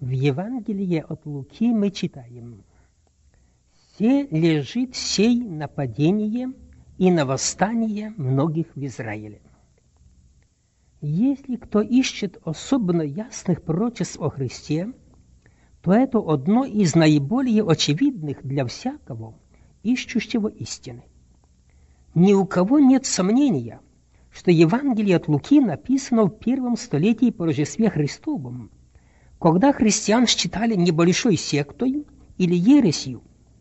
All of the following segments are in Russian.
В Евангелии от Луки мы читаем: «Се лежит сей на падение и на восстание многих в Израиле». Если кто ищет особенно ясных пророчеств о Христе, то это одно из наиболее очевидных для всякого, ищущего истины. Ни у кого нет сомнения, что Евангелие от Луки написано в первом столетии по Рождестве Христовом, когда христиан считали небольшой сектой или ересью.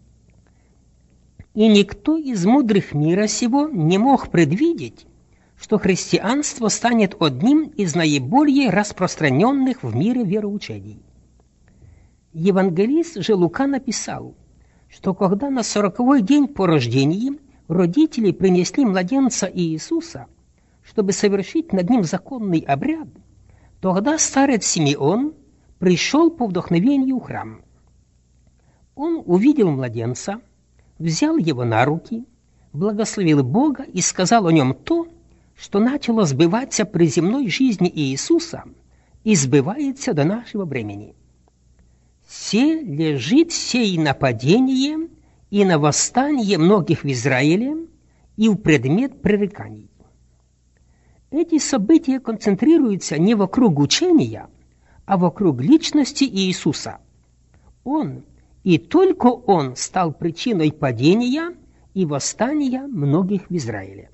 И никто из мудрых мира сего не мог предвидеть, что христианство станет одним из наиболее распространенных в мире вероучений. Евангелист же Лука написал, что когда на 40-й день по рождении родители принесли младенца Иисуса, чтобы совершить над ним законный обряд, тогда старец Симеон пришел по вдохновению в храм. Он увидел младенца, взял его на руки, благословил Бога и сказал о нем то, что начало сбываться при земной жизни Иисуса и сбывается до нашего времени. «Се лежит сей на падение и на восстание многих в Израиле и в предмет пререканий». Эти события концентрируются не вокруг учения, а вокруг личности Иисуса. Он, и только Он, стал причиной падения и восстания многих в Израиле.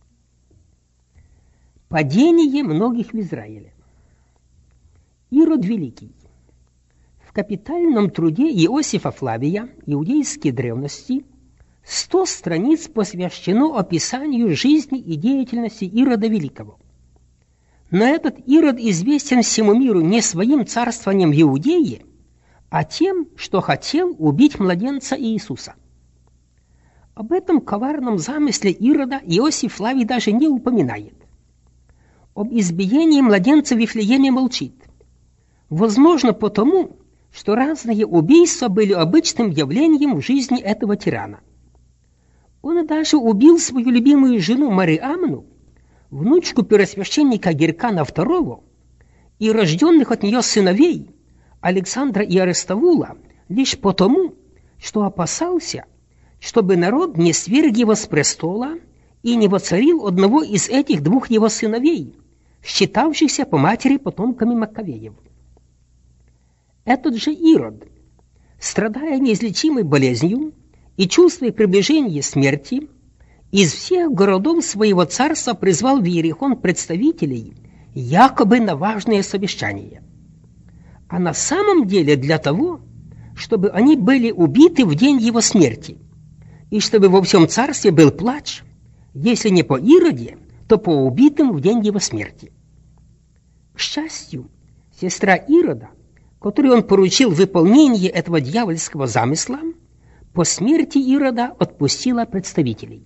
Падение многих в Израиле. Ирод Великий. В капитальном труде Иосифа Флавия «Иудейские древности» 100 страниц посвящено описанию жизни и деятельности Ирода Великого. Но этот Ирод известен всему миру не своим царствованием в Иудее, а тем, что хотел убить младенца Иисуса. Об этом коварном замысле Ирода Иосиф Флавий даже не упоминает. Об избиении младенца в Вифлееме молчит. Возможно, потому, что разные убийства были обычным явлением в жизни этого тирана. Он даже убил свою любимую жену Мариамну, внучку первосвященника Геркана II, и рожденных от нее сыновей Александра и Ареставула лишь потому, что опасался, чтобы народ не сверг его с престола и не воцарил одного из этих двух его сыновей, считавшихся по матери потомками Маккавеев. Этот же Ирод, страдая неизлечимой болезнью и чувствуя приближение смерти, из всех городов своего царства призвал в Иерихон представителей якобы на важное совещание, а на самом деле для того, чтобы они были убиты в день его смерти, и чтобы во всем царстве был плач, если не по Ироде, то по убитым в день его смерти. К счастью, сестра Ирода, которой он поручил выполнение этого дьявольского замысла, по смерти Ирода отпустила представителей.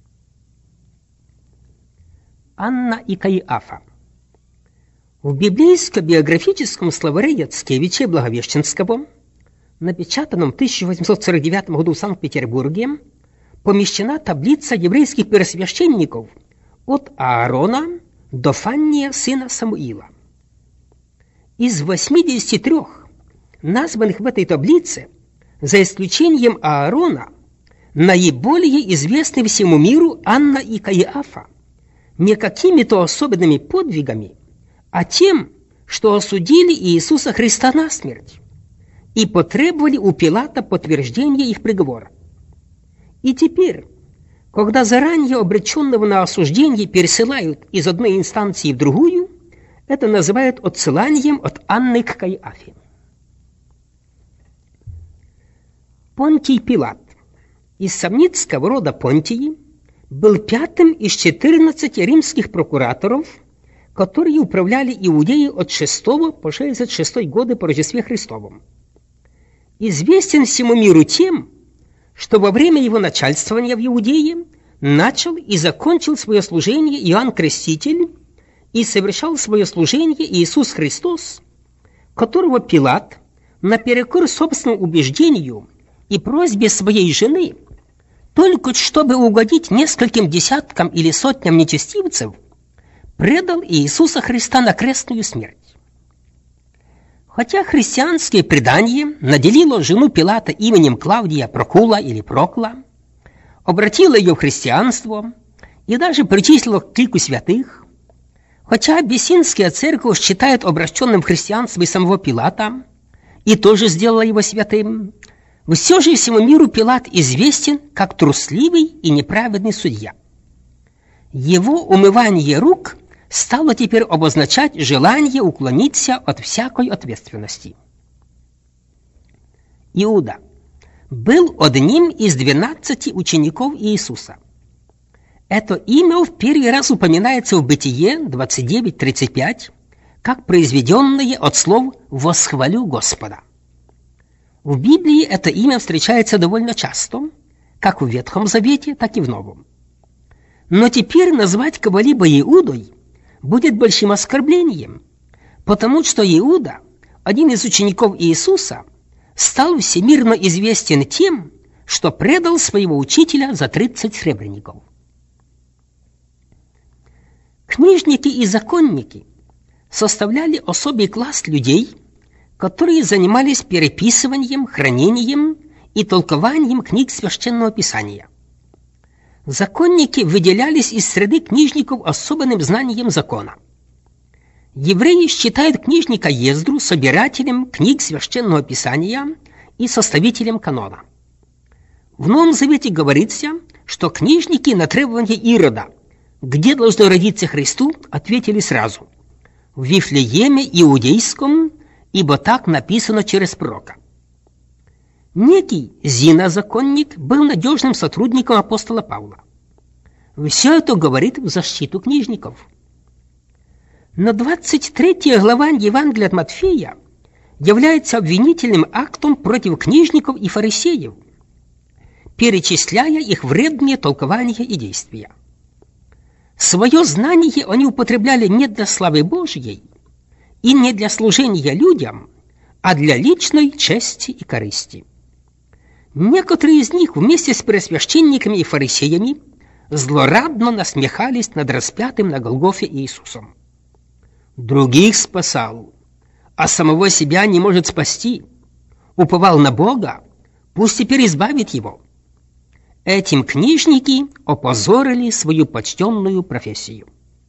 Анна и Каиафа. В библейско-биографическом словаре Яцкевича Благовещенского, напечатанном в 1849 году в Санкт-Петербурге, помещена таблица еврейских первосвященников от Аарона до Фанния, сына Самуила. Из 83 названных в этой таблице, за исключением Аарона, наиболее известны всему миру Анна и Каиафа не какими-то особенными подвигами, а тем, что осудили Иисуса Христа на смерть и потребовали у Пилата подтверждения их приговора. И теперь, когда заранее обреченного на осуждение пересылают из одной инстанции в другую, это называют отсыланием от Анны к Каиафе. Понтий Пилат из сомницкого рода Понтии был 5-м из 14 римских прокураторов, которые управляли Иудеей от 6 по 66 годы по Рождестве Христовом. Известен всему миру тем, что во время его начальствования в Иудее начал и закончил свое служение Иоанн Креститель и совершал свое служение Иисус Христос, которого Пилат, наперекор собственному убеждению и просьбе своей жены, только чтобы угодить нескольким десяткам или сотням нечестивцев, предал Иисуса Христа на крестную смерть. Хотя христианское предание наделило жену Пилата именем Клавдия Прокула или Прокла, обратило ее в христианство и даже причислило к лику святых, хотя Абиссинская церковь считает обращенным в христианство и самого Пилата, и тоже сделала его святым, все же всему миру Пилат известен как трусливый и неправедный судья. Его умывание рук стало теперь обозначать желание уклониться от всякой ответственности. Иуда был одним из 12 учеников Иисуса. Это имя в первый раз упоминается в Бытие 29:35, как произведенное от слов «восхвалю Господа». В Библии это имя встречается довольно часто, как в Ветхом Завете, так и в Новом. Но теперь назвать кого-либо Иудой будет большим оскорблением, потому что Иуда, один из учеников Иисуса, стал всемирно известен тем, что предал своего учителя за 30 сребреников. Книжники и законники составляли особый класс людей, которые занимались переписыванием, хранением и толкованием книг Священного Писания. Законники выделялись из среды книжников особенным знанием закона. Евреи считают книжника Ездру собирателем книг Священного Писания и составителем канона. В Новом Завете говорится, что книжники на требование Ирода, где должно родиться Христу, ответили сразу: в Вифлееме Иудейском, ибо так написано через пророка. Некий Зина-законник был надежным сотрудником апостола Павла. Все это говорит в защиту книжников. Но 23 глава Евангелия от Матфея является обвинительным актом против книжников и фарисеев, перечисляя их вредные толкования и действия. Свое знание они употребляли не для славы Божьей и не для служения людям, а для личной чести и корысти. Некоторые из них вместе с первосвященниками и фарисеями злорадно насмехались над распятым на Голгофе Иисусом. Других спасал, а самого себя не может спасти. Уповал на Бога, пусть теперь избавит его. Этим книжники опозорили свою почтенную профессию.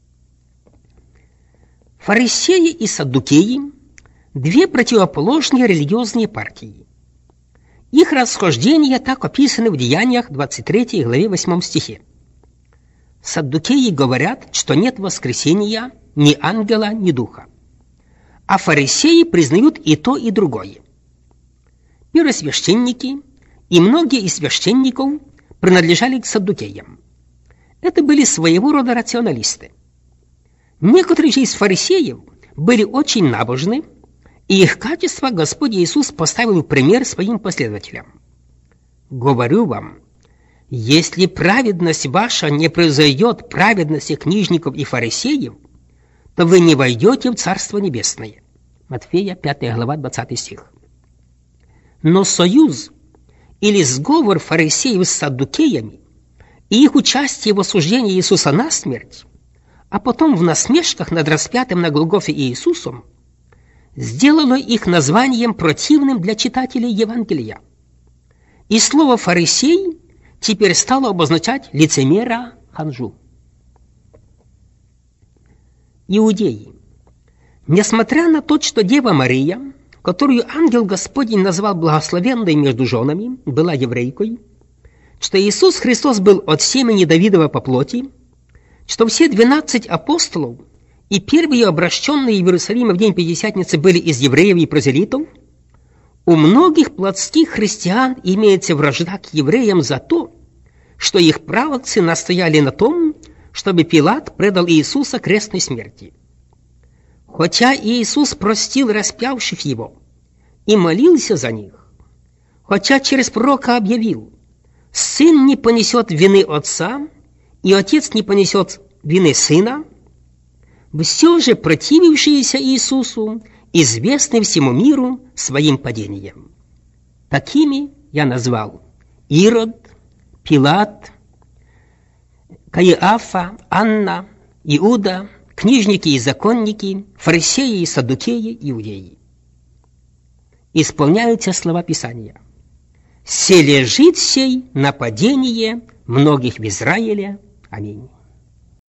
Фарисеи и саддукеи – две противоположные религиозные партии. Их расхождения так описаны в Деяниях 23 главе 8 стихе. Саддукеи говорят, что нет воскресения ни ангела, ни духа. А фарисеи признают и то, и другое. Первосвященники и многие из священников принадлежали к саддукеям. Это были своего рода рационалисты. Некоторые же из фарисеев были очень набожны, и их качества Господь Иисус поставил в пример своим последователям. «Говорю вам, если праведность ваша не произойдет праведности книжников и фарисеев, то вы не войдете в Царство Небесное». Матфея 5 глава 20 стих. Но союз или сговор фарисеев с саддукеями и их участие в осуждении Иисуса на смерть, а потом в насмешках над распятым на Голгофе Иисусом, сделало их названием противным для читателей Евангелия. И слово «фарисей» теперь стало обозначать лицемера, ханжу. Иудеи. Несмотря на то, что Дева Мария, которую ангел Господень назвал благословенной между женами, была еврейкой, что Иисус Христос был от семени Давидова по плоти, что все 12 апостолов и первые обращенные в Иерусалиме в день Пятидесятницы были из евреев и прозелитов, у многих плотских христиан имеется вражда к евреям за то, что их праотцы настояли на том, чтобы Пилат предал Иисуса крестной смерти. Хотя Иисус простил распявших его и молился за них, хотя через пророка объявил: «Сын не понесет вины отца, и отец не понесет вины сына», все же противившиеся Иисусу известны всему миру своим падением. Такими я назвал Ирод, Пилат, Каиафа, Анна, Иуда, книжники и законники, фарисеи и саддукеи, иудеи. исполняются слова Писания. «Се лежит сей нападение многих в Израиле». Аминь.